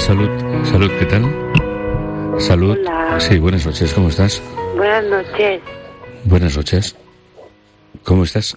Salud, salud, ¿qué tal? Salud. Hola. Sí, buenas noches, ¿cómo estás? Buenas noches. Buenas noches. ¿Cómo estás?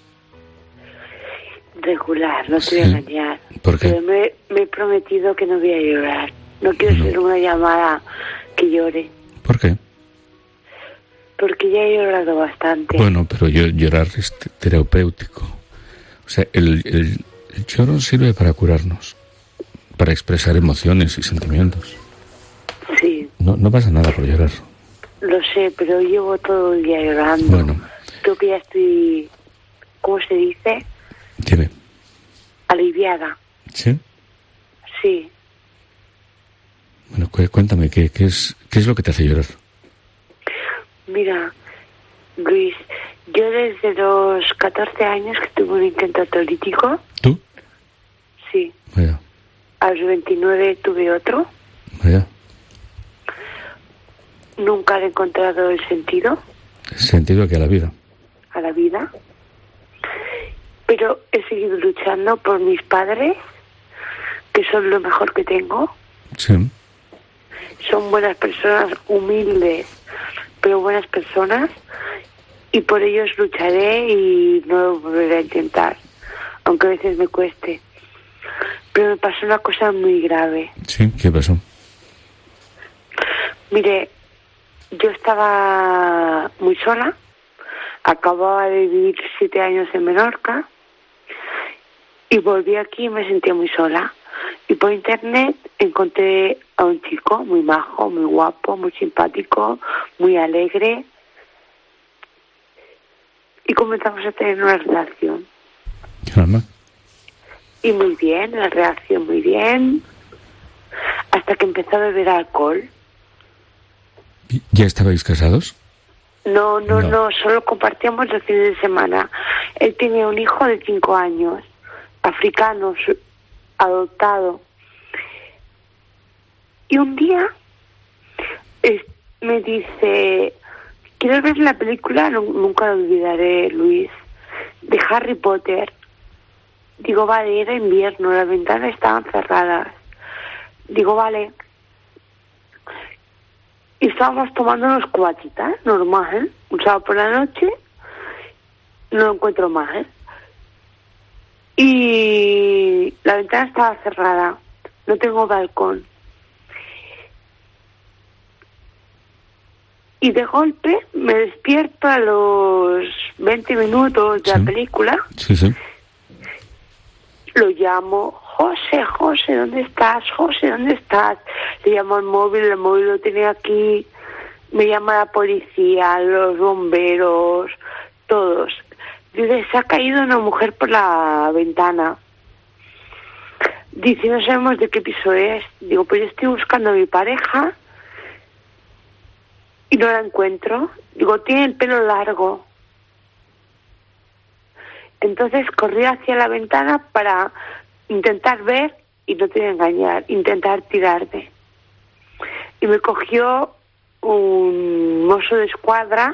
Regular, no te voy a engañar. ¿Por qué? Pero me he prometido que no voy a llorar. No quiero ser una llamada que llore. ¿Por qué? Porque ya he llorado bastante. Bueno, pero llorar es terapéutico. O sea, el lloro sirve para curarnos, para expresar emociones y sentimientos. Sí. No pasa nada por llorar. Lo sé, pero llevo todo el día llorando. Bueno. Creo que ya estoy, ¿cómo se dice? Dime. Aliviada. ¿Sí? Sí. Bueno, cuéntame, ¿qué es lo que te hace llorar? Mira, Luis, yo desde los 14 años que tuve un intento autolítico. ¿Tú? Sí. Vaya. A los 29 tuve otro. Vaya. Nunca he encontrado el sentido. ¿El sentido que a la vida? A la vida. Pero he seguido luchando por mis padres, que son lo mejor que tengo. Sí. Son buenas personas, humildes, pero buenas personas. Y por ellos lucharé y no lo volveré a intentar, aunque a veces me cueste. Pero me pasó una cosa muy grave. Sí, ¿qué pasó? Mire, yo estaba muy sola. Acababa de vivir 7 años en Menorca. Y volví aquí y me sentía muy sola. Y por internet encontré a un chico muy majo, muy guapo, muy simpático, muy alegre. Y comenzamos a tener una relación. Caramba. Y muy bien, la relación muy bien. Hasta que empezó a beber alcohol. ¿Ya estabais casados? No, solo compartíamos los fines de semana. Él tenía un hijo de 5 años, africano, adoptado. Y un día me dice, ¿quieres ver la película? Nunca lo olvidaré, Luis, de Harry Potter. Digo, vale, era invierno, las ventanas estaban cerradas. Digo, vale. Y estábamos tomando unos cubatitas, normal, un sábado por la noche, no lo encuentro mal. Y la ventana estaba cerrada, no tengo balcón. Y de golpe me despierto a los 20 minutos de la película. Sí, sí. Lo llamo, José, ¿dónde estás? José, ¿dónde estás? Le llamo al móvil, el móvil lo tenía aquí. Me llama la policía, los bomberos, todos. Dice, se ha caído una mujer por la ventana. Dice, no sabemos de qué piso es. Digo, pues yo estoy buscando a mi pareja y no la encuentro. Digo, tiene el pelo largo. Entonces corrí hacia la ventana para intentar ver, y no te voy a engañar, intentar tirarme. Y me cogió un mozo de escuadra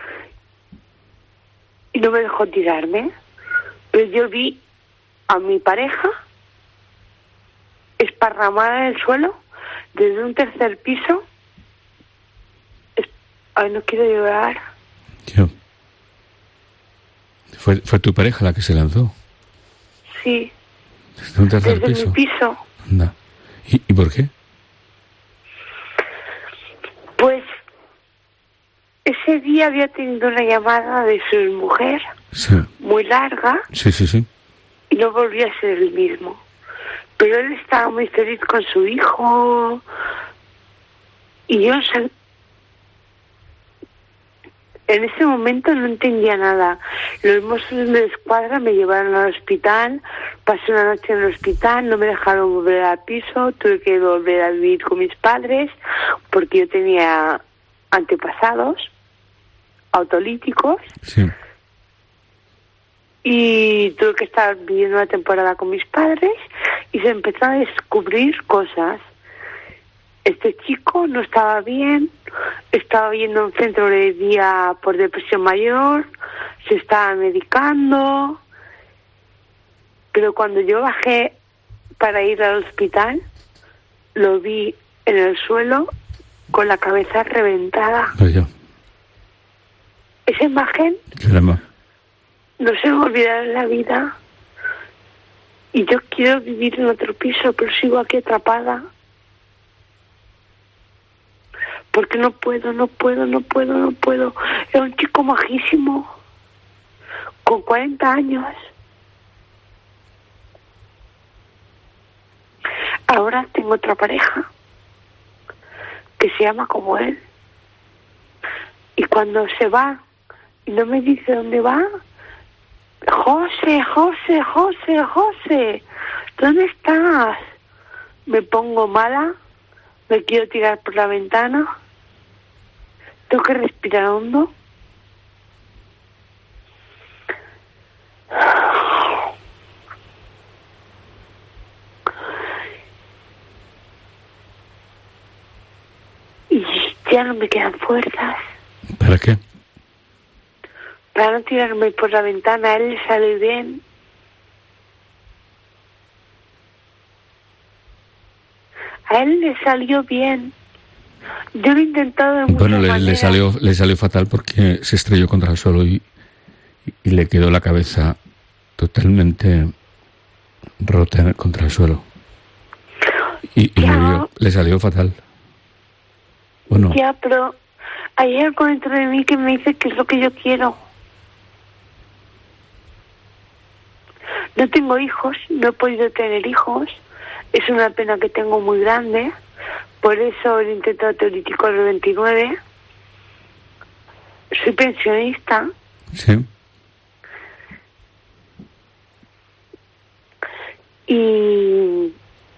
y no me dejó tirarme. Pero yo vi a mi pareja esparramada en el suelo desde un tercer piso. Ay, no quiero llorar. Yo. ¿Fue tu pareja la que se lanzó? Sí. ¿Desde un tercer desde piso? mi piso. Anda. ¿Y por qué? Pues ese día había tenido una llamada de su mujer, Sí. muy larga, Sí. y no volvía a ser el mismo. Pero él estaba muy feliz con su hijo, y yo en ese momento no entendía nada. Los mozos de escuadra me llevaron al hospital, pasé una noche en el hospital, no me dejaron volver al piso, tuve que volver a vivir con mis padres porque yo tenía antepasados autolíticos. Sí. Y tuve que estar viviendo una temporada con mis padres y se empezó a descubrir cosas. Este chico no estaba bien, estaba yendo a un centro de día por depresión mayor, se estaba medicando, pero cuando yo bajé para ir al hospital, lo vi en el suelo con la cabeza reventada. Oye, Esa imagen caramba. no se me olvidará en la vida. Y yo quiero vivir en otro piso, pero sigo aquí atrapada. Porque no puedo. Era un chico majísimo, con 40 años. Ahora tengo otra pareja que se llama como él. Y cuando se va y no me dice dónde va, José, ¿dónde estás? Me pongo mala, me quiero tirar por la ventana, tengo que respirar hondo. Y ya no me quedan fuerzas. ¿Para qué? Para no tirarme por la ventana. A él le sale bien. A él le salió bien. Yo lo he intentado de muchas Bueno, maneras. le salió fatal porque se estrelló contra el suelo y le quedó la cabeza totalmente rota contra el suelo. Y Ya. murió. Le salió fatal. Bueno, Ya, pero hay algo dentro de mí que me dice que es lo que yo quiero. No tengo hijos, no he podido tener hijos. Es una pena que tengo muy grande. Por eso he intentado teórico a los 29. Soy pensionista. sí. Y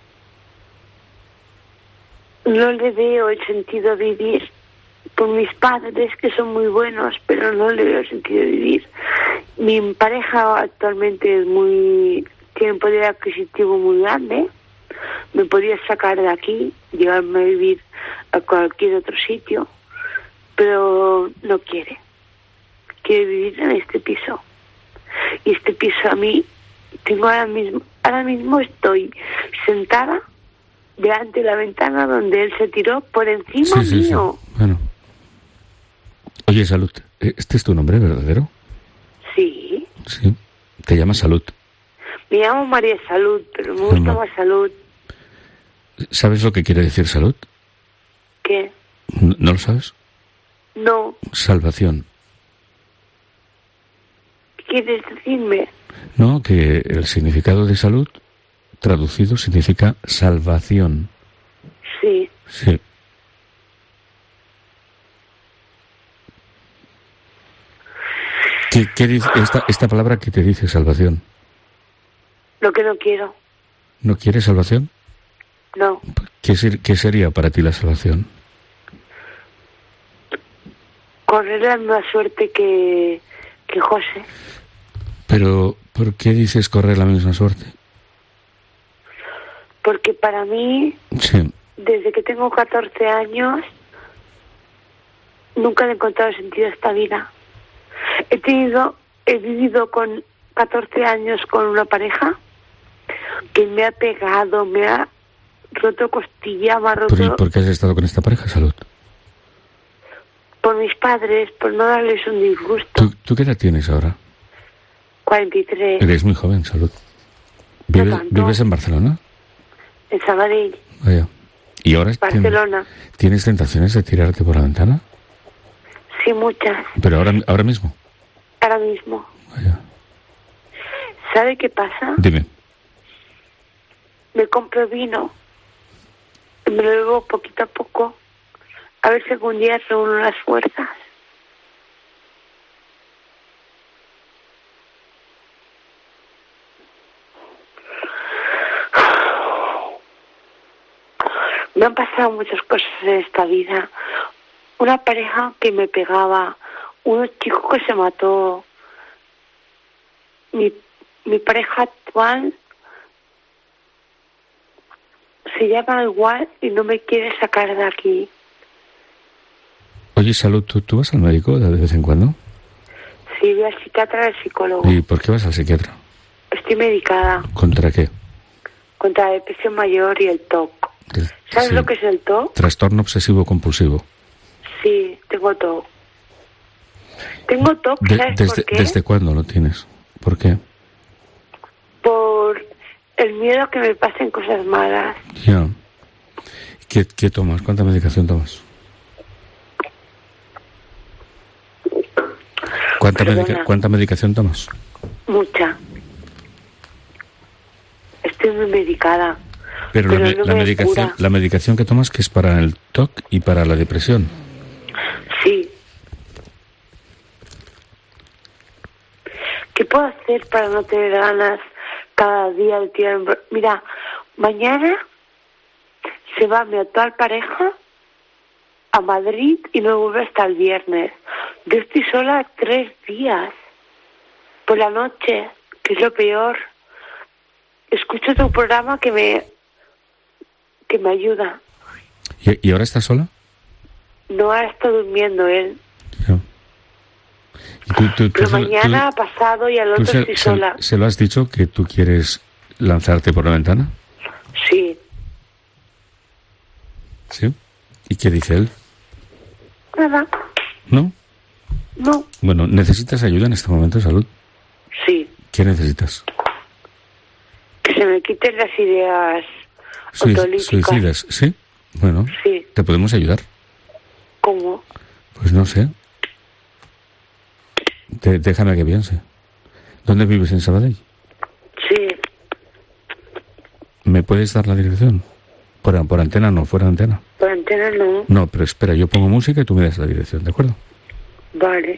no le veo el sentido de vivir por mis padres, que son muy buenos, pero no le veo el sentido de vivir. Mi pareja actualmente tiene un poder adquisitivo muy grande. Me podría sacar de aquí, llevarme a vivir a cualquier otro sitio, pero no quiere. Quiere vivir en este piso. Y este piso a mí, ahora mismo estoy sentada delante de la ventana donde él se tiró por encima mío. Sí. Bueno. Oye, Salud, ¿este es tu nombre verdadero? Sí. Sí. Te llamas Salud. Me llamo María Salud, pero me gusta más Salud. ¿Sabes lo que quiere decir salud? ¿Qué? ¿No lo sabes? No. Salvación. ¿Qué quieres decirme? No, que el significado de salud, traducido, significa salvación. Sí. Sí. ¿Qué dice esta palabra que te dice salvación? Lo que no quiero. ¿No quieres salvación? No. ¿Qué sería para ti la salvación? Correr la misma suerte que José. Pero, ¿por qué dices correr la misma suerte? Porque para mí, Sí. desde que tengo 14 años, nunca he encontrado sentido a esta vida. He vivido con 14 años con una pareja que me ha pegado, me ha roto costilla, me ha roto... ¿Pero y por qué has estado con esta pareja, Salud? Por mis padres, por no darles un disgusto. ¿Tú qué edad tienes ahora? 43. Eres muy joven, Salud. No tanto. ¿Vives en Barcelona? En Sabadell. Vaya. ¿Y ahora Barcelona. tienes tentaciones de tirarte por la ventana? Sí, muchas. ¿Pero ahora mismo? Ahora mismo. Vaya. ¿Sabe qué pasa? Dime. Me compro vino. Me lo bebo poquito a poco. A ver si algún día reúno las fuerzas. Me han pasado muchas cosas en esta vida. Una pareja que me pegaba, unos chicos que se mató. Mi pareja actual se llama igual y no me quiere sacar de aquí. Oye, Salud, ¿tú vas al médico de vez en cuando? Sí, voy al psiquiatra, al psicólogo. ¿Y por qué vas al psiquiatra? Estoy medicada ¿Contra qué? contra la depresión mayor y el TOC. ¿Sabes Sí. lo que es el TOC? Trastorno obsesivo compulsivo. Sí, tengo TOC. Tengo TOC, ¿sabes por qué? ¿Desde cuándo lo tienes? ¿Por qué? Por el miedo a que me pasen cosas malas. Ya. ¿Qué tomas? ¿Cuánta medicación tomas? Perdona. ¿Cuánta medicación tomas? Mucha. Estoy muy medicada. Pero no me cura. la medicación que tomas, que es para el TOC y para la depresión. Sí. ¿Qué puedo hacer para no tener ganas cada día de tiempo? Mira, mañana se va mi actual pareja a Madrid y no vuelve hasta el viernes. Yo estoy sola 3 días por la noche, que es lo peor. Escucho tu programa que me ayuda. ¿Y ahora estás sola? No, ahora está durmiendo él. Ya. ¿Y Pero mañana, pasado y al otro estoy sola. ¿Se lo has dicho que tú quieres lanzarte por la ventana? Sí. ¿Sí? ¿Y qué dice él? Nada. ¿No? No. Bueno, ¿necesitas ayuda en este momento de salud? Sí. ¿Qué necesitas? Que se me quiten las ideas autolíticas. Suicidas, ¿sí? Bueno, sí. ¿Te podemos ayudar? ¿Cómo? Pues no sé. Déjame que piense. ¿Dónde vives? ¿En Sabadell? Sí. ¿Me puedes dar la dirección? Por antena no, fuera de antena. Por antena no. No, pero espera, yo pongo música y tú me das la dirección, ¿de acuerdo? Vale.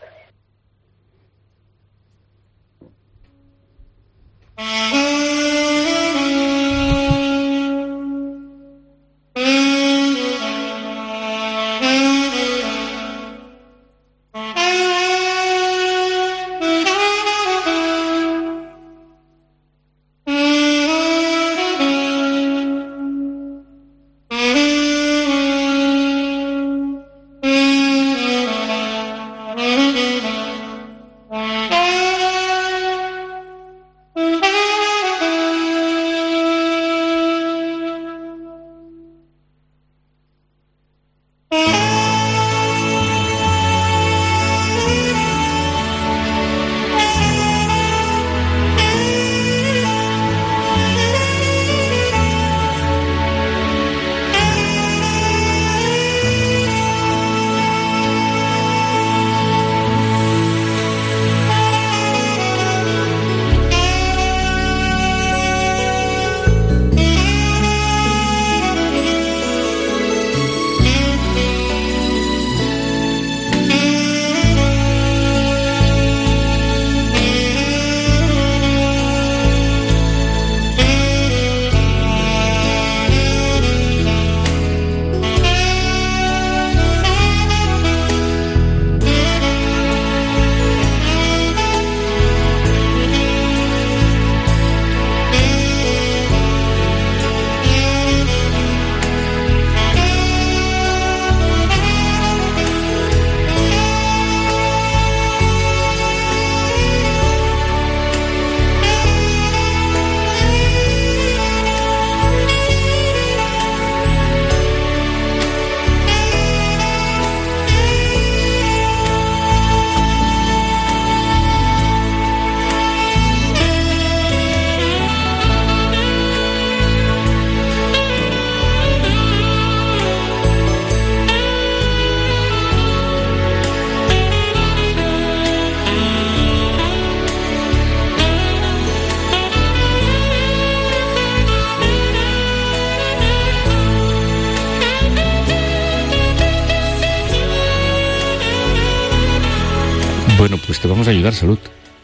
Bueno, pues te vamos a ayudar, Salud.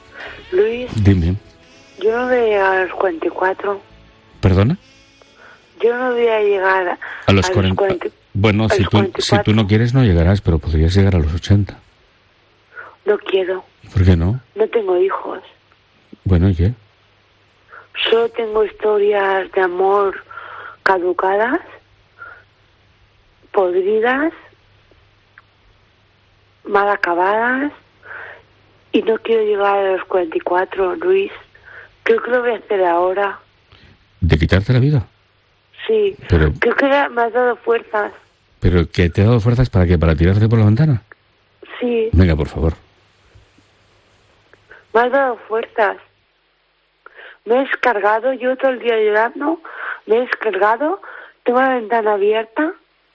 Luis, Dime. yo no voy a llegar a los 44. ¿Perdona? Yo no voy a llegar A los 40. Bueno, si tú no quieres no llegarás, pero podrías llegar a los 80. No quiero. ¿Por qué no? No tengo hijos. Bueno, ¿y qué? Solo tengo historias de amor caducadas, podridas, mal acabadas, y no quiero llegar a los 44, Luis. Creo que lo voy a hacer ahora. ¿De quitarte la vida? Sí, Pero, creo que me has dado fuerzas. ¿pero que te ha dado fuerzas para qué? ¿Para tirarte por la ventana? Sí, Venga, por favor. me has dado fuerzas. Me he descargado, yo todo el día llorando, me he descargado, tengo la ventana abierta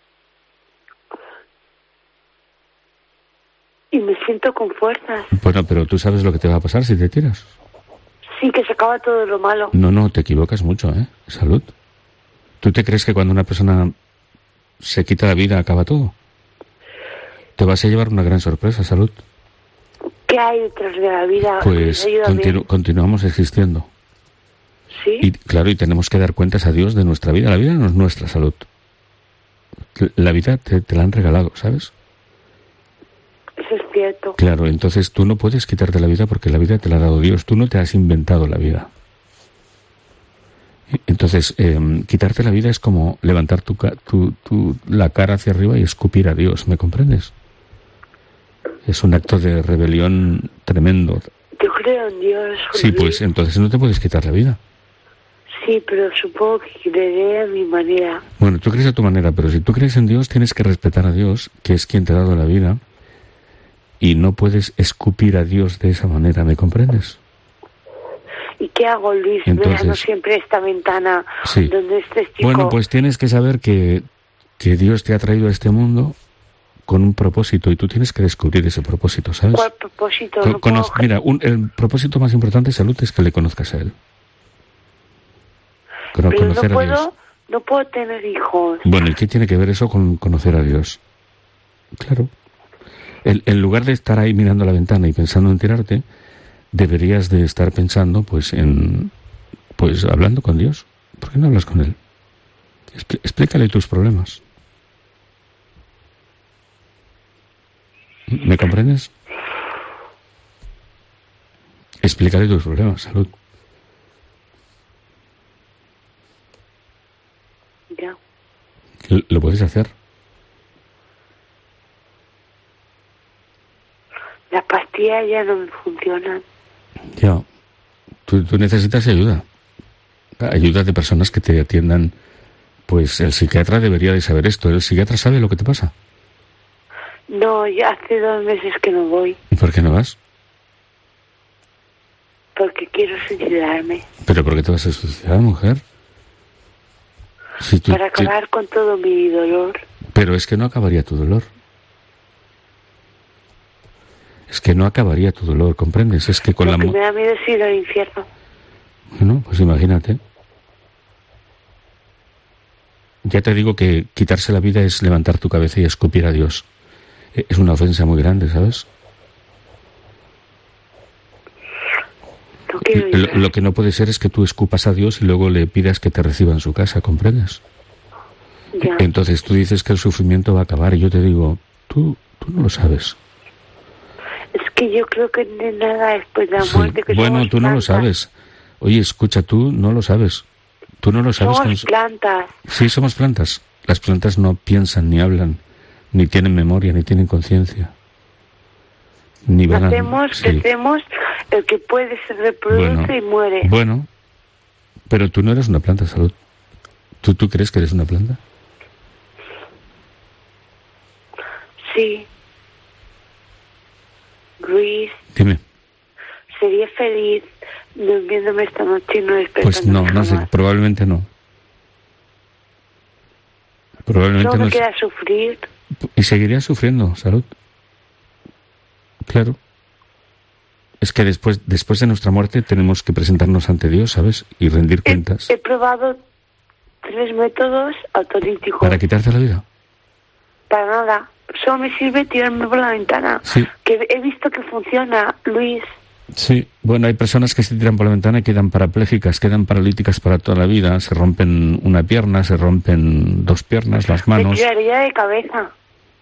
y me siento con fuerzas. Bueno, pero tú sabes lo que te va a pasar si te tiras. Sí, que se acaba todo lo malo. No, te equivocas mucho, ¿eh? Salud. ¿Tú te crees que cuando una persona se quita la vida acaba todo? Te vas a llevar una gran sorpresa, Salud. ¿Qué hay detrás de la vida? Pues continuamos existiendo. ¿Sí? Y claro, y tenemos que dar cuentas a Dios de nuestra vida. La vida no es nuestra, Salud. La vida te la han regalado, ¿sabes? Eso es cierto. Claro, entonces tú no puedes quitarte la vida porque la vida te la ha dado Dios. Tú no te has inventado la vida. Entonces, quitarte la vida es como levantar la cara hacia arriba y escupir a Dios, ¿me comprendes? Es un acto de rebelión tremendo. Yo creo en Dios. Sí, pues entonces no te puedes quitar la vida. Sí, pero supongo que creeré a mi manera. Bueno, tú crees a tu manera, pero si tú crees en Dios, tienes que respetar a Dios, que es quien te ha dado la vida, y no puedes escupir a Dios de esa manera, ¿me comprendes? ¿Y qué hago, Luis? Entonces, mirando siempre esta ventana sí. donde este chico... Bueno, pues tienes que saber que Dios te ha traído a este mundo con un propósito y tú tienes que descubrir ese propósito, ¿sabes? ¿Cuál propósito? Mira, el propósito más importante de Salud es que le conozcas a Él. Conocer a Dios. No puedo tener hijos. Bueno, ¿y qué tiene que ver eso con conocer a Dios? Claro. En lugar de estar ahí mirando la ventana y pensando en tirarte, deberías de estar pensando, pues, hablando con Dios. ¿Por qué no hablas con Él? Explícale tus problemas. ¿Me comprendes? Explícale tus problemas, Salud. Ya. ¿Lo puedes hacer? Las pastillas ya no me funcionan. Ya. Tú necesitas ayuda. Ayuda de personas que te atiendan. Pues el psiquiatra debería de saber esto. ¿El psiquiatra sabe lo que te pasa? No, ya hace 2 meses que no voy. ¿Y por qué no vas? Porque quiero suicidarme. ¿Pero por qué te vas a suicidar, mujer? Si para acabar con todo mi dolor. Pero es que no acabaría tu dolor. Es que no acabaría tu dolor, ¿comprendes? Es que con Lo que me da miedo es ir al infierno. Bueno, pues imagínate. Ya te digo que quitarse la vida es levantar tu cabeza y escupir a Dios. Es una ofensa muy grande, ¿sabes? Lo que no puede ser es que tú escupas a Dios y luego le pidas que te reciba en su casa, ¿comprendes? Ya. Entonces tú dices que el sufrimiento va a acabar y yo te digo, tú no lo sabes. Es que yo creo que no hay nada después de la muerte. Que bueno, tú plantas. No lo sabes. Oye, escucha, tú no lo sabes. Tú no lo sabes. Somos plantas. Sí, somos plantas. Las plantas no piensan, ni hablan, ni tienen memoria, ni tienen conciencia. Ni van crecemos, el que puede se reproduce y muere. Bueno, pero tú no eres una planta, Salud. ¿Tú crees que eres una planta? Sí. Luis. Dime. ¿Sería feliz durmiéndome esta noche y no despertándome? Pues no sé, probablemente no. Probablemente no. No. Queda sufrir. Y seguiría sufriendo, Salud. Claro. Es que después de nuestra muerte tenemos que presentarnos ante Dios, ¿sabes? Y rendir cuentas. He probado 3 métodos autolíticos. ¿Para quitarte la vida? Para nada. Solo me sirve tirarme por la ventana. Sí. Que he visto que funciona, Luis. Sí. Bueno, hay personas que se tiran por la ventana y quedan parapléjicas, quedan paralíticas para toda la vida. Se rompen una pierna, se rompen 2 piernas, las manos. Me tiraría de cabeza.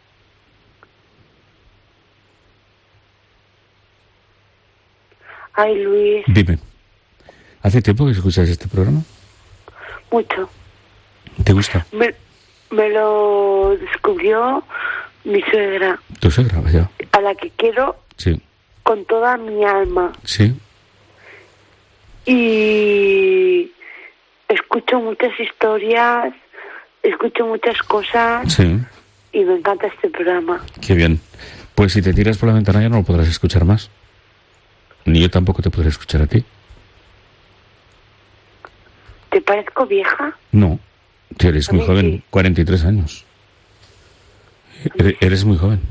Ay, Luis. Dime. ¿Hace tiempo que escuchas este programa? Mucho. ¿Te gusta? Me lo descubrió mi suegra. ¿Tu suegra? Vaya. A la que quiero sí. Con toda mi alma. Sí. Y escucho muchas historias, escucho muchas cosas Sí. y me encanta este programa. Qué bien. Pues si te tiras por la ventana ya no lo podrás escuchar más. Ni yo tampoco te podré escuchar a ti. ¿Te parezco vieja? No. Tú eres A muy mí joven. sí. 43 años. Eres muy joven.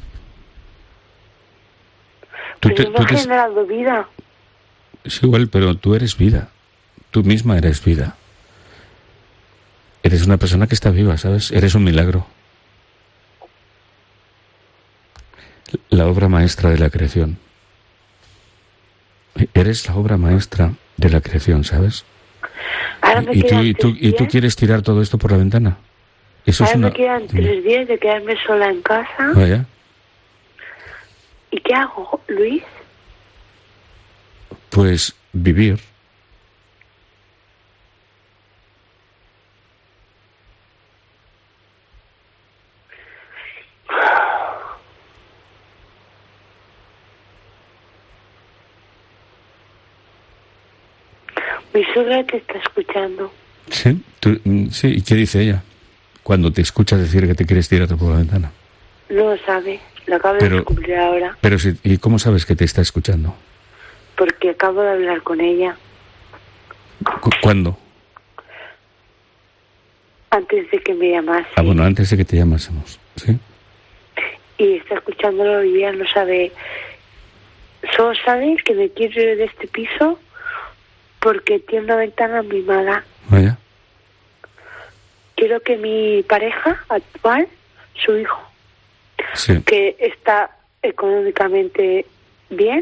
Pero me ha generado vida. Es igual, pero tú eres vida. Tú misma eres vida. Eres una persona que está viva, ¿sabes? Eres un milagro. La obra maestra de la creación. Eres la obra maestra de la creación, ¿sabes? Ahora me ¿Y quedan tú 3 días. quieres tirar todo esto por la ventana? Eso Ahora es una... me quedan 3 días de quedarme sola en casa. Vaya. ¿Y qué hago, Luis? Pues vivir. Mi suegra te está escuchando. Sí, sí. ¿Y qué dice ella? Cuando te escucha decir que te quieres tirar por la ventana. No lo sabe, lo acabo de Pero- descubrir ahora. Pero si, ¿y cómo sabes que te está escuchando? Porque acabo de hablar con ella. ¿Cuándo? Antes de que me llamase. Ah, bueno, antes de que te llamásemos. ¿Sí? Y está escuchándolo y ella no sabe. Solo sabe que me quiero ir de este piso porque tiene una ventana muy mala. Vaya. Quiero que mi pareja actual, su hijo, Sí. que está económicamente bien,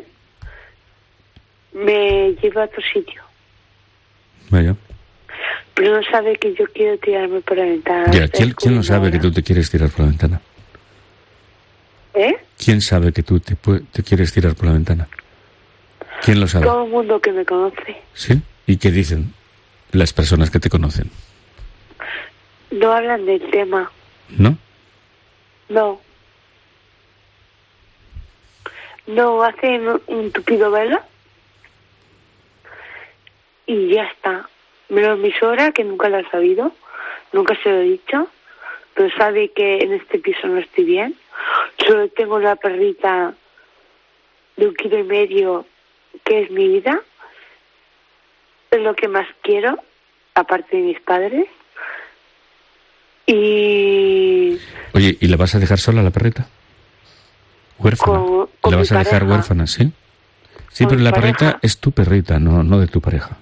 me lleve a otro sitio. Vaya. Pero no sabe que yo quiero tirarme por la ventana. Ya, Está ¿quién no descubriendo sabe que ahora. tú te quieres tirar por la ventana? ¿Eh? ¿Quién sabe que tú te quieres tirar por la ventana? ¿Quién lo sabe? Todo el mundo que me conoce. ¿Sí? ¿Y qué dicen las personas que te conocen? No hablan del tema. ¿No? No. No, hacen un tupido velo y ya está. Menos mi suegra, que nunca lo ha sabido, nunca se lo he dicho, pero sabe que en este piso no estoy bien. Solo tengo una perrita de 1,5 kilos, que es mi vida. Es lo que más quiero, aparte de mis padres. Y Oye, ¿y la vas a dejar sola la perrita? ¿Huérfana? Con ¿La mi vas a dejar pareja. huérfana, sí? Sí, Con pero mi la pareja. perrita es tu perrita, no de tu pareja.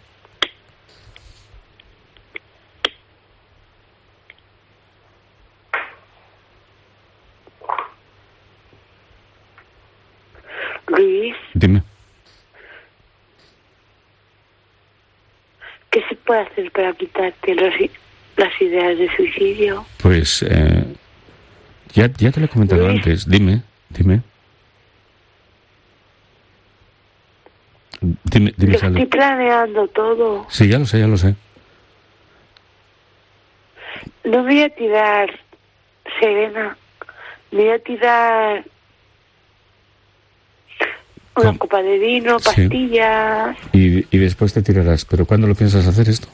Luis, Dime. ¿qué se puede hacer para quitarte las ideas de suicidio? Pues ya te lo he comentado Luis. antes. Dime. Dime, Lo Saldo. estoy planeando todo. Sí, ya lo sé. No me voy a tirar, Serena. Me voy a tirar una ¿Cómo? copa de vino, Sí. pastillas. Y después te tirarás. ¿Pero cuándo lo piensas hacer esto?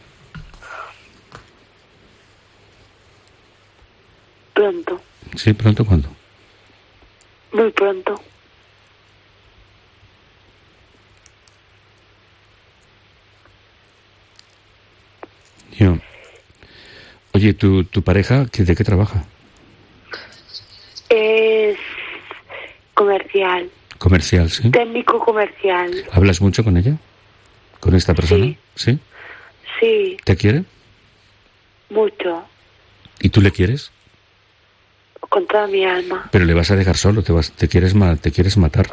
Pronto, Sí, pronto, ¿cuándo? muy pronto. Yo. Oye, ¿tu pareja de qué trabaja? Es comercial, Comercial, ¿sí? técnico comercial. ¿Hablas mucho con ella? ¿Con esta persona? Sí. ¿Sí? Sí, ¿Te quiere? mucho, ¿Y tú le quieres? con toda mi alma. Pero le vas a dejar solo, te quieres matar.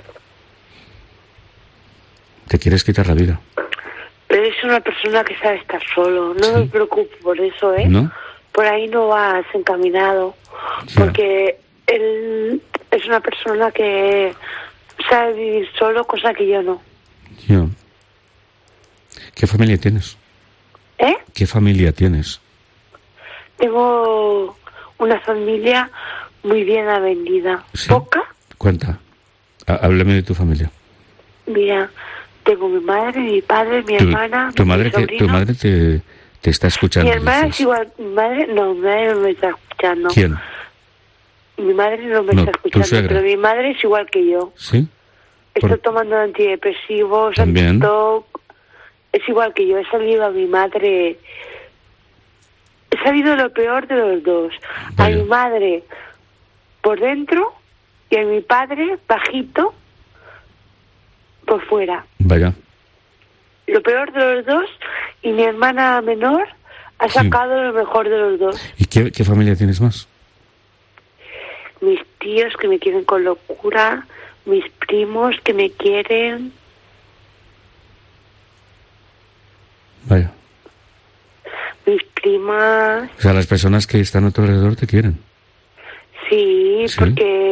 Te quieres quitar la vida. Pero es una persona que sabe estar solo. No Sí. me preocupo por eso, ¿eh? ¿No? Por ahí no vas encaminado. Ya. Porque él es una persona que sabe vivir solo, cosa que yo no. Yo. ¿Qué familia tienes? ¿Eh? ¿Qué familia tienes? Tengo una familia muy bien avendida. ¿Sí? ¿Poca? Cuenta. Háblame de tu familia. Mira, tengo mi madre, mi padre, mi hermana, tu mi madre sobrino. tu madre Te está escuchando. Mi hermana dices. es igual. Mi madre no me está escuchando. ¿Quién? Mi madre no me No, está tu escuchando, suegra. pero mi madre es igual que yo. ¿Sí? Estoy tomando antidepresivos, También. anti-TOC. Es igual que yo. He salido a mi madre. He sabido lo peor de los dos. Vaya. A mi madre por dentro y a mi padre bajito por fuera. Vaya. Lo peor de los dos, y mi hermana menor ha Sí. sacado lo mejor de los dos. ¿Y qué familia tienes más? Mis tíos que me quieren con locura, mis primos que me quieren, Vaya. mis primas. O sea, las personas que están a tu alrededor te quieren. Sí, Sí.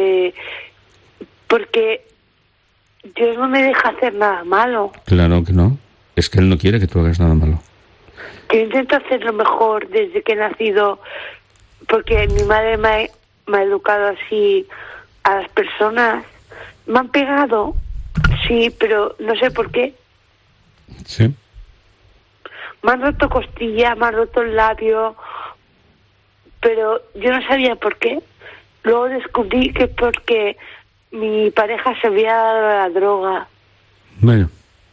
porque Dios no me deja hacer nada malo. Claro que no. Es que Él no quiere que tú hagas nada malo. Yo intento hacer lo mejor desde que he nacido, porque mi madre me ha educado así a las personas. Me han pegado, sí, pero no sé por qué. Sí. Me han roto costilla, me han roto el labio, pero yo no sabía por qué. Luego descubrí que es porque mi pareja se había dado a la droga. Vaya.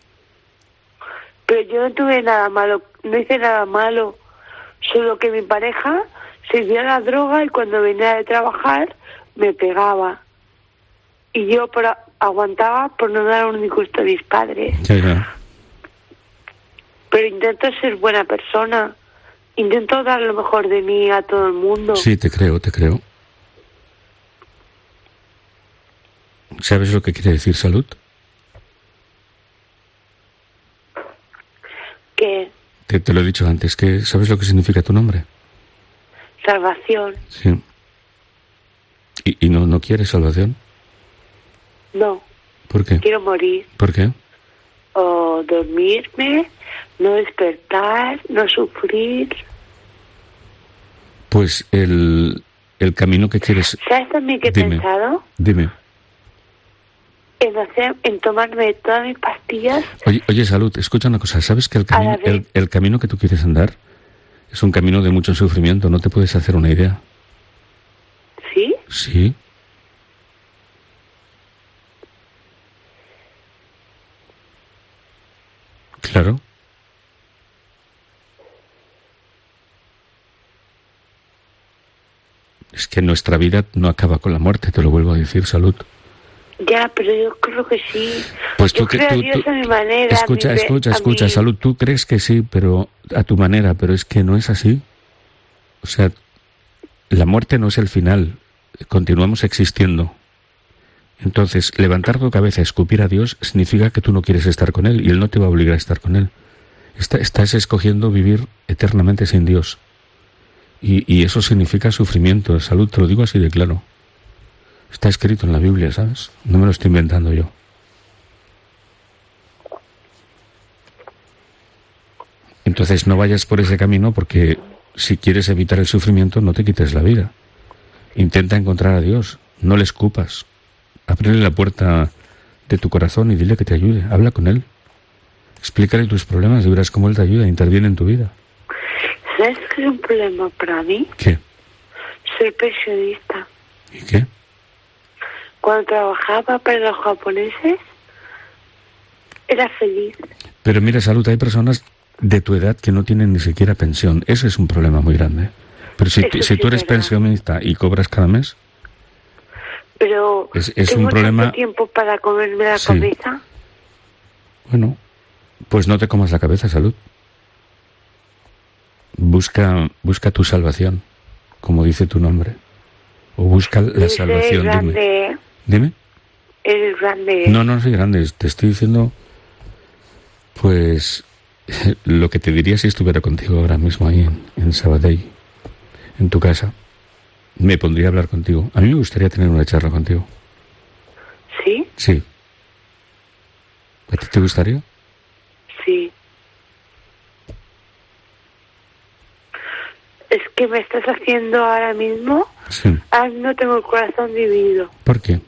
Pero yo no tuve nada malo, no hice nada malo. Solo que mi pareja se dio a la droga y cuando venía de trabajar me pegaba. Y yo aguantaba por no dar un disgusto a mis padres. Ya. Pero intento ser buena persona. Intento dar lo mejor de mí a todo el mundo. Sí, te creo. ¿Sabes lo que quiere decir salud? Que Te lo he dicho antes, que ¿sabes lo que significa tu nombre? salvación. Sí. ¿Y no quieres salvación? No, ¿Por qué? quiero morir. ¿Por qué? O dormirme, no despertar, no sufrir. Pues el camino que quieres... ¿Sabes también que he Dime. pensado? Dime. En tomarme todas mis pastillas. Oye, Salud, escucha una cosa. ¿Sabes que A la vez. el camino que tú quieres andar es un camino de mucho sufrimiento? ¿No te puedes hacer una idea? ¿Sí? Sí. Claro. Es que nuestra vida no acaba con la muerte, te lo vuelvo a decir, Salud. Ya, pero yo creo que sí. Pues yo creo a Dios a mi manera. Escucha, Salud, tú crees que sí, pero a tu manera, pero es que no es así. O sea, la muerte no es el final, continuamos existiendo. Entonces, levantar tu cabeza, escupir a Dios, significa que tú no quieres estar con Él y Él no te va a obligar a estar con Él. Estás escogiendo vivir eternamente sin Dios. Y eso significa sufrimiento. Salud, te lo digo así de claro. Está escrito en la Biblia, ¿sabes? No me lo estoy inventando yo. Entonces no vayas por ese camino porque si quieres evitar el sufrimiento no te quites la vida. Intenta encontrar a Dios, no le escupas. Ábrele la puerta de tu corazón y dile que te ayude. Habla con Él. Explícale tus problemas y verás cómo Él te ayuda, interviene en tu vida. ¿Sabes qué es un problema para mí? ¿Qué? Soy pensionista. ¿Y qué? Cuando trabajaba para los japoneses, era feliz. Pero mira, Salud, hay personas de tu edad que no tienen ni siquiera pensión. Eso es un problema muy grande. Pero si Sí, tú eres verdad. pensionista y cobras cada mes, Pero es tengo un problema... tanto tiempo para comerme la Sí. cabeza. Bueno, pues no te comas la cabeza, Salud. Busca tu salvación, como dice tu nombre. O busca la Dice salvación, grande, dime. eres grande. No soy grande, te estoy diciendo, pues, lo que te diría si estuviera contigo ahora mismo ahí en Sabadell, en tu casa. Me pondría a hablar contigo. A mí me gustaría tener una charla contigo. ¿Sí? Sí. ¿A ti te gustaría? Sí. Es que me estás haciendo ahora mismo. Sí. No tengo el corazón dividido. ¿Por qué?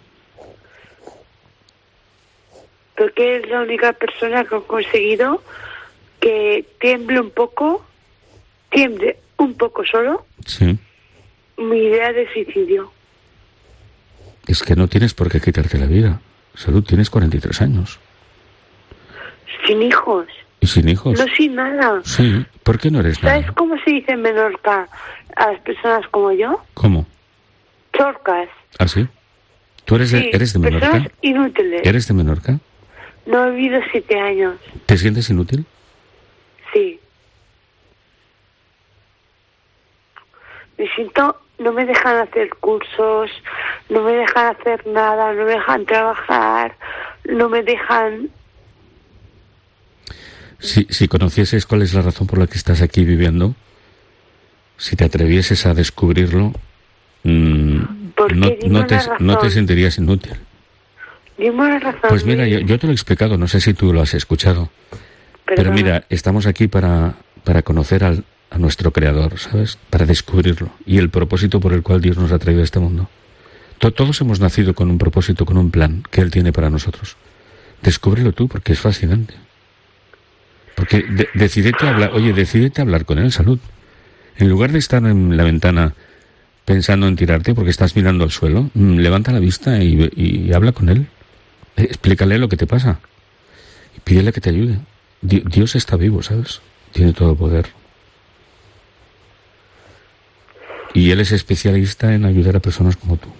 Porque es la única persona que ha conseguido que tiemble un poco siempre un poco solo, Sí. mi idea de suicidio. Es que no tienes por qué quitarte la vida. Salud, tienes 43 años. Sin hijos. ¿Y sin hijos? No sin nada. Sí. ¿Por qué no eres ¿Sabes nada? cómo se dice en Menorca a las personas como yo? ¿Cómo? Chorcas. ¿Ah, sí? ¿Tú eres Sí, eres de personas Menorca? inútiles. ¿Eres de Menorca? No he vivido 7 años. ¿Te sientes inútil? Sí. Me siento, no me dejan hacer cursos, no me dejan hacer nada, no me dejan trabajar, no me dejan... Si conocieses cuál es la razón por la que estás aquí viviendo, si te atrevieses a descubrirlo, ¿Por qué? Dime no te razón. sentirías inútil. Dime una razón. Pues mira, yo te lo he explicado, no sé si tú lo has escuchado. Pero Perdona. mira, estamos aquí para conocer a nuestro Creador, ¿sabes? Para descubrirlo. Y el propósito por el cual Dios nos ha traído a este mundo. Todos hemos nacido con un propósito, con un plan que Él tiene para nosotros. Descúbrelo tú, porque es fascinante. Porque decídete a hablar con Él, Salud. En lugar de estar en la ventana pensando en tirarte porque estás mirando al suelo, levanta la vista y habla con Él. Explícale lo que te pasa. Y pídele que te ayude. Dios está vivo, ¿sabes? Tiene todo el poder. Y Él es especialista en ayudar a personas como tú.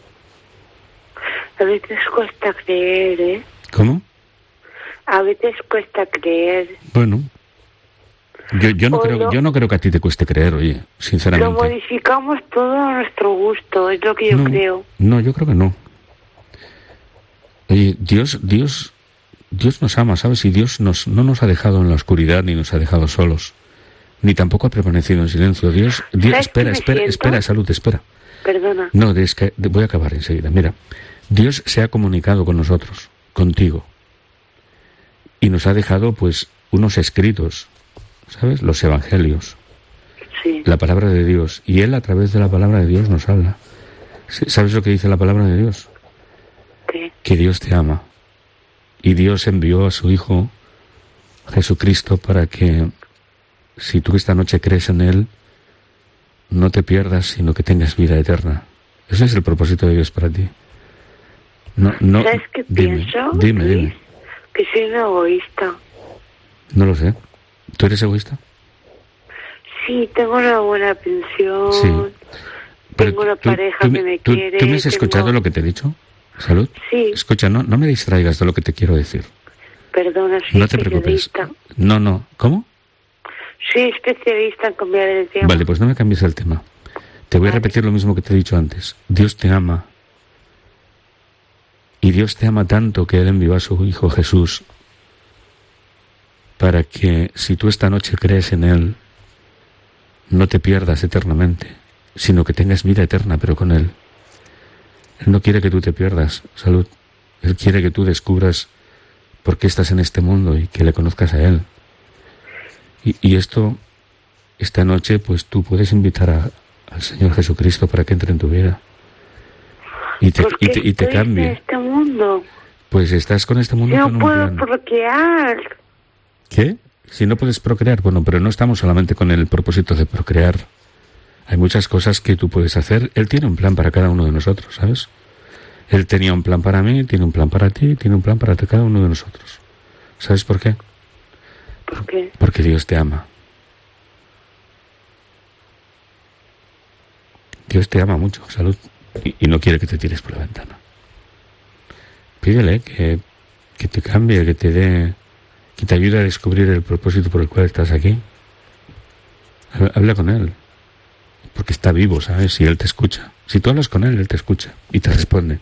A veces cuesta creer, ¿eh? ¿Cómo? A veces cuesta creer. Bueno, yo no creo que a ti te cueste creer, oye, Lo sinceramente. modificamos todo a nuestro gusto, es lo que yo creo. No, yo creo que no. Oye, Dios nos ama, ¿sabes? Y Dios no nos ha dejado en la oscuridad ni nos ha dejado solos. Ni tampoco ha permanecido en silencio. Dios, ¿Sabes qué me espera, siento? Salud, espera. Perdona. No, voy a acabar enseguida. Mira, Dios se ha comunicado con nosotros, contigo. Y nos ha dejado, pues, unos escritos, ¿sabes? Los evangelios, Sí. la palabra de Dios. Y Él, a través de la palabra de Dios, nos habla. ¿Sabes lo que dice la palabra de Dios? ¿Qué? Que Dios te ama. Y Dios envió a su Hijo, Jesucristo, para que, si tú esta noche crees en Él, no te pierdas, sino que tengas vida eterna. Ese es el propósito de Dios para ti. No, ¿Sabes qué dime, pienso? Dime, Luis? dime. Que soy un egoísta. No lo sé. ¿Tú eres egoísta? Sí, tengo una buena pensión. Sí. Pero Tengo una pareja que me quiere. ¿Tú me has escuchado lo que te he dicho? Salud. Sí. Escucha, no me distraigas de lo que te quiero decir. Perdona, soy No te preocupes. especialista. No. ¿Cómo? Soy especialista en cambiar el tema. Vale, pues no me cambies el tema. Te voy a repetir lo mismo que te he dicho antes. Dios te ama. Y Dios te ama tanto que Él envió a su Hijo Jesús para que, si tú esta noche crees en Él, no te pierdas eternamente, sino que tengas vida eterna, pero con Él. Él no quiere que tú te pierdas, Salud. Él quiere que tú descubras por qué estás en este mundo y que le conozcas a Él. Y esta noche, pues tú puedes invitar al Señor Jesucristo para que entre en tu vida. Y te cambie. En este mundo? Pues estás con este mundo Yo con no un puedo plan. procrear. ¿Qué? Si no puedes procrear, bueno, pero no estamos solamente con el propósito de procrear. Hay muchas cosas que tú puedes hacer. Él tiene un plan para cada uno de nosotros, ¿sabes? Él tenía un plan para mí, tiene un plan para ti, tiene un plan para cada uno de nosotros. ¿Sabes por qué? ¿Por qué? Porque Dios te ama. Dios te ama mucho, Salud. Y no quiere que te tires por la ventana. Pídele que te cambie, que te dé, que te ayude a descubrir el propósito por el cual estás aquí. Habla con Él. Porque está vivo, ¿sabes? Y Él te escucha. Si tú hablas con Él te escucha y te responde.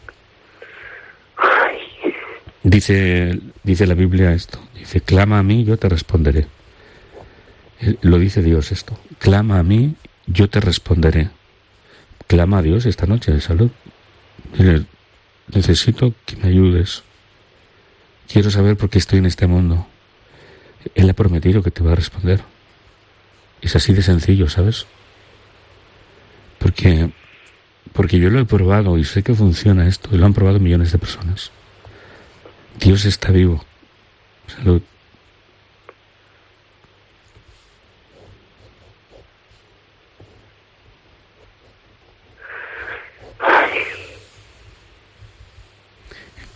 Ay, Dice la Biblia esto. Dice, clama a mí, yo te responderé. Lo dice Dios esto. Clama a mí, yo te responderé. Clama a Dios esta noche de Salud. Dile, necesito que me ayudes. Quiero saber por qué estoy en este mundo. Él ha prometido que te va a responder. Es así de sencillo, ¿sabes? Porque yo lo he probado y sé que funciona esto. Y lo han probado millones de personas. Dios está vivo. Salud.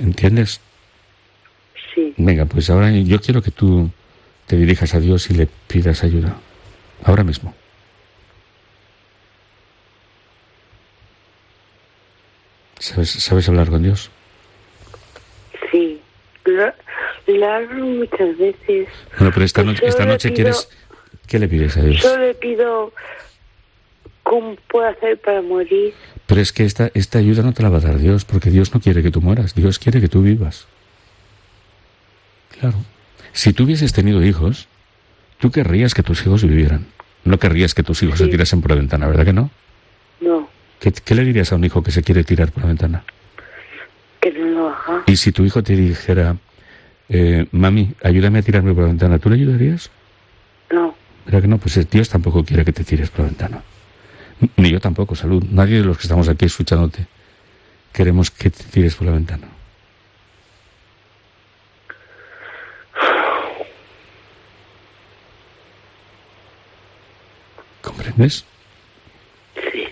¿Entiendes? Sí. Venga, pues ahora yo quiero que tú te dirijas a Dios y le pidas ayuda. Ahora mismo. ¿Sabes hablar con Dios? Sí. Lo hablo muchas veces. Bueno, pero esta noche pido, quieres... ¿Qué le pides a Dios? Solo le pido cómo puedo hacer para morir. Pero es que esta ayuda no te la va a dar Dios, porque Dios no quiere que tú mueras. Dios quiere que tú vivas. Claro. Si tú hubieses tenido hijos, tú querrías que tus hijos vivieran. No querrías que tus hijos se tirasen por la ventana, ¿verdad que no? No. ¿Qué le dirías a un hijo que se quiere tirar por la ventana? Que no lo haga. Y si tu hijo te dijera, mami, ayúdame a tirarme por la ventana, ¿tú le ayudarías? No. ¿Verdad que no? Pues Dios tampoco quiere que te tires por la ventana. Ni yo tampoco, Salud. Nadie de los que estamos aquí escuchándote queremos que te tires por la ventana. ¿Comprendes? Sí.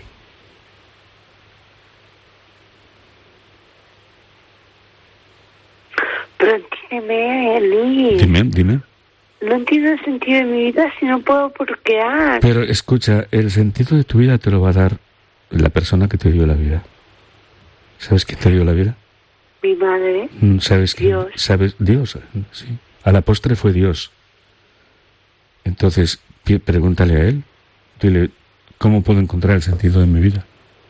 Pero entiéndeme, Luis. Dime. No entiendo el sentido de mi vida si no puedo procrear. Pero escucha, el sentido de tu vida te lo va a dar la persona que te dio la vida. ¿Sabes quién te dio la vida? Mi madre. ¿Sabes quién? Dios. ¿Sabes? Dios, sí. A la postre fue Dios. Entonces, pregúntale a Él. Dile, ¿cómo puedo encontrar el sentido de mi vida?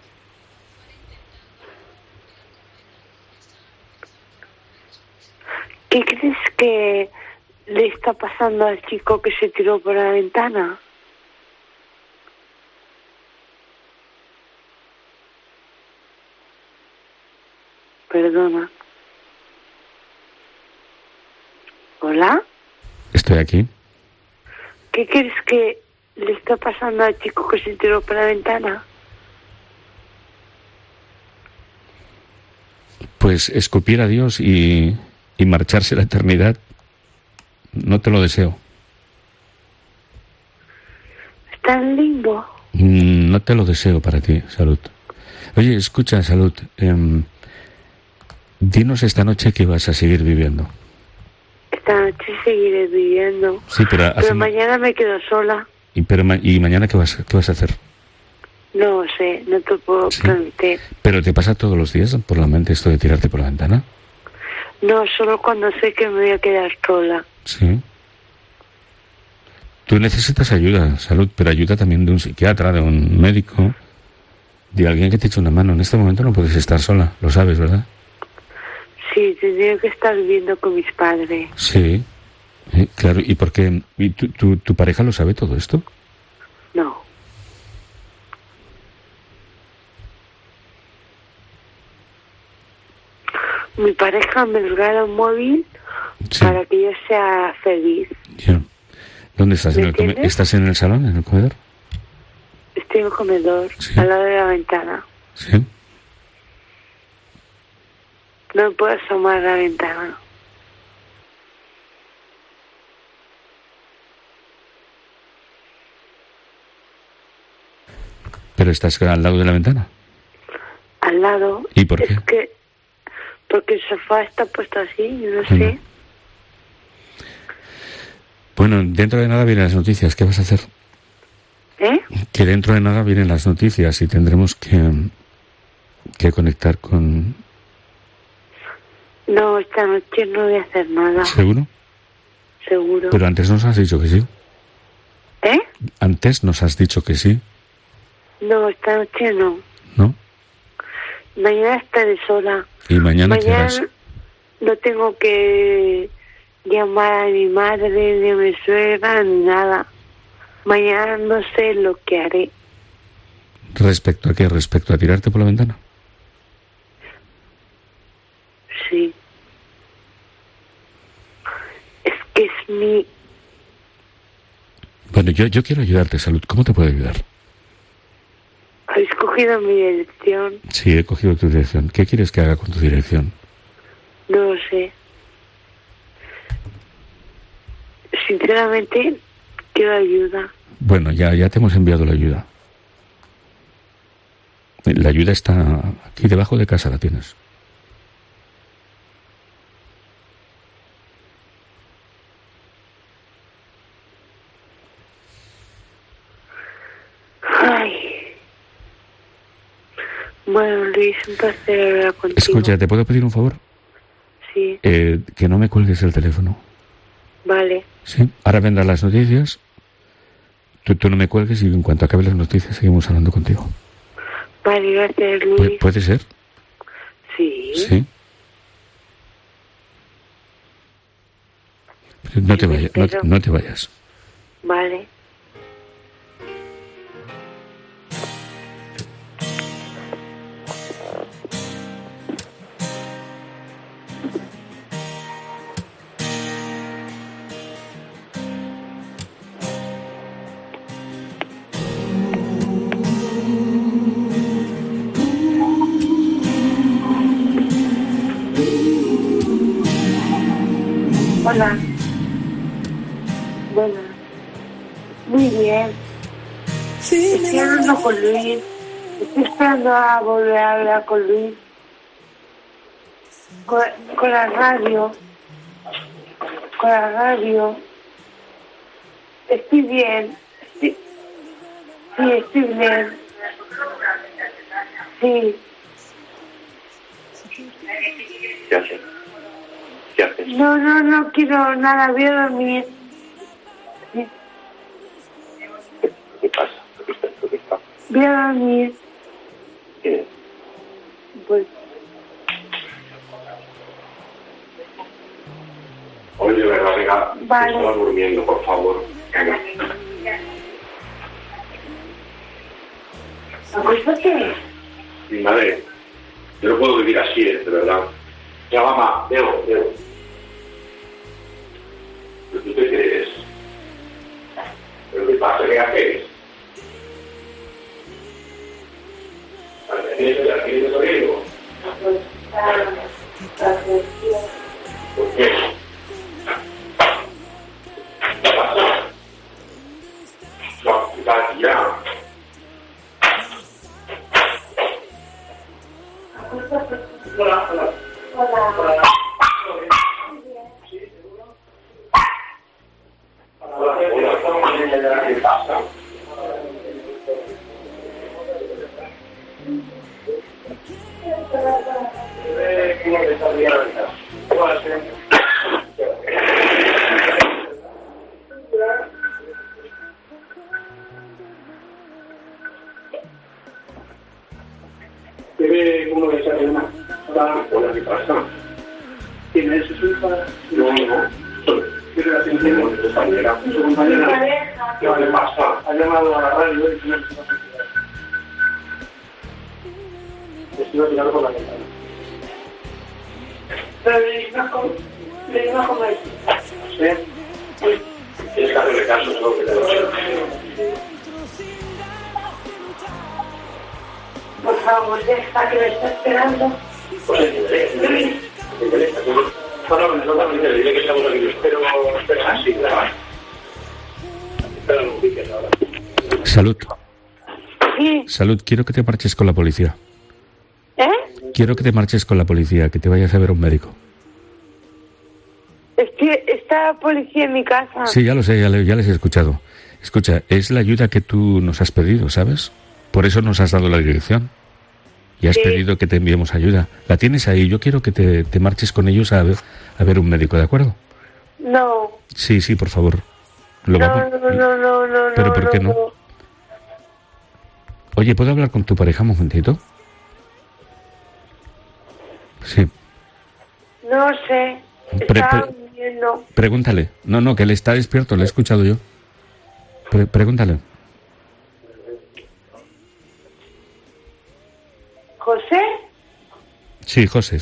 ¿Qué crees que le está pasando al chico que se tiró por la ventana? Perdona. ¿Hola? Estoy aquí. ¿Qué crees que le está pasando al chico que se tiró por la ventana? Pues escupir a Dios y marcharse a la eternidad. No te lo deseo. ¿Está en limbo? No te lo deseo para ti, Salud. Oye, escucha, Salud. Dinos esta noche que vas a seguir viviendo. Esta noche seguiré viviendo. Sí, pero mañana me quedo sola. ¿Y mañana qué vas a hacer? No sé, no te puedo prometer. ¿Pero te pasa todos los días por la mente esto de tirarte por la ventana? No, solo cuando sé que me voy a quedar sola. Sí. Tú necesitas ayuda, Salud, pero ayuda también de un psiquiatra, de un médico, de alguien que te eche una mano. En este momento no puedes estar sola, lo sabes, ¿verdad? Sí, tendría que estar viviendo con mis padres. Sí, claro. ¿Y por qué? ¿Y tu pareja lo sabe todo esto? No. Mi pareja me regala un móvil para que yo sea feliz. Ya. ¿Dónde estás? ¿Estás en el salón, en el comedor? Estoy en el comedor, al lado de la ventana. Sí. No me puedo asomar a la ventana. ¿Pero estás al lado de la ventana? Al lado. ¿Y por qué? Es que porque el sofá está puesto así, no sé. Bueno, dentro de nada vienen las noticias. ¿Qué vas a hacer? Que dentro de nada vienen las noticias y tendremos que conectar con... No, esta noche no voy a hacer nada. ¿Seguro? Seguro. Pero antes nos has dicho que sí. ¿Eh? Antes nos has dicho que sí. No, esta noche no. ¿No? Mañana estaré sola. ¿Y mañana qué harás? No tengo que llamar a mi madre, ni a mi suegra, ni nada. Mañana no sé lo que haré. ¿Respecto a qué? ¿Respecto a tirarte por la ventana? Sí. Es que es mi... Bueno, yo quiero ayudarte, Salud. ¿Cómo te puedo ayudar? ¿Habéis cogido mi dirección? Sí, he cogido tu dirección. ¿Qué quieres que haga con tu dirección? No lo sé. Sinceramente, quiero ayuda. Bueno, ya te hemos enviado la ayuda. La ayuda está aquí debajo de casa, la tienes. Bueno, Luis, un placer hablar contigo. Escucha, ¿te puedo pedir un favor? Sí. Que no me cuelgues el teléfono. Vale. Sí, ahora vendrán las noticias. Tú no me cuelgues y en cuanto acabe las noticias seguimos hablando contigo. Vale, gracias, Luis. ¿Puede ser? Sí. Sí. No te vayas, no te vayas. Vale. Hola. Bueno. Muy bien. Estoy hablando con Luis. Estoy esperando a volver a hablar con Luis. Con la radio. Con la radio. Estoy bien. Sí, estoy bien. Sí. ¿Qué haces? ¿Qué haces? No quiero nada. Voy a dormir. Sí. ¿Qué pasa? ¿Qué está? Voy a dormir. ¿Quién es? Pues Oye, verdad, venga. Vale. Estaba durmiendo, por favor. Venga. acuéstate. Mi madre, yo no puedo vivir así, de verdad. Ya, mamá, veo. ¿Pero tú te crees? ¿Pero qué pasa? ¿Qué haces? ¿Tienes sonido? ¿Por qué? ¿Qué pasa? No, ya. Hola. ¿Qué pasa? ¿Cómo desayuna? Hola, ¿qué pasa? ¿Quién es su hija? No. ¿Qué relación tiene con tu compañera? ¿Su compañera? ¿Qué le pasa? Ha llamado a la radio y no se va a retirar. Estoy tirado por la ventana. Pero le iba a comer. ¿Sí? Tienes que hacerle caso, es lo que te lo digo. Por favor, deja que me está esperando. Pues entenderé. No, le diré que estamos aquí. Pero así, claro. Espera, no piques ahora. Salud. Sí. Salud, quiero que te marches con la policía. Quiero que te marches con la policía, que te vayas a ver a un médico. Está policía en mi casa. Sí, ya lo sé, ya les he escuchado. Escucha, es la ayuda que tú nos has pedido, ¿sabes? Por eso nos has dado la dirección. Y has pedido que te enviemos ayuda. La tienes ahí. Yo quiero que te marches con ellos a ver un médico, ¿de acuerdo? No. Sí, por favor. No. ¿Pero por qué no? Oye, ¿puedo hablar con tu pareja un momentito? Sí. No sé. Estaba durmiendo. Pregúntale. No, que él está despierto, lo he escuchado yo. Pregúntale. ¿José? Sí, José.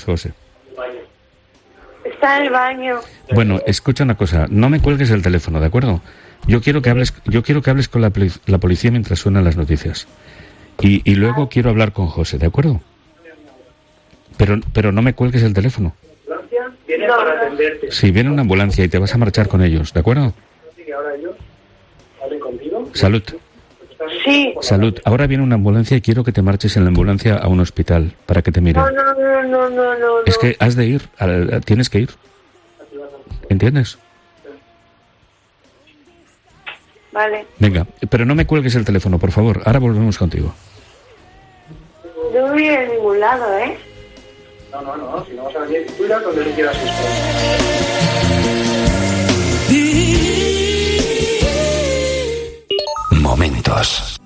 Está en el baño. Bueno, escucha una cosa, no me cuelgues el teléfono, ¿de acuerdo? Yo quiero que hables con la policía mientras suenan las noticias. Y luego quiero hablar con José, ¿de acuerdo? Pero no me cuelgues el teléfono. Viene para atenderte. Sí, viene una ambulancia y te vas a marchar con ellos, ¿de acuerdo? ¿Que ahora ellos hablen contigo? Salud. Sí. Salud. Ahora viene una ambulancia y quiero que te marches en la ambulancia a un hospital para que te miren. No. Es que has de ir, tienes que ir. ¿Entiendes? Vale. Venga, pero no me cuelgues el teléfono, por favor. Ahora volvemos contigo. No voy a ir a ningún lado, ¿eh? No, si no vas a venir, tú irás donde tú quieras ir. Momentos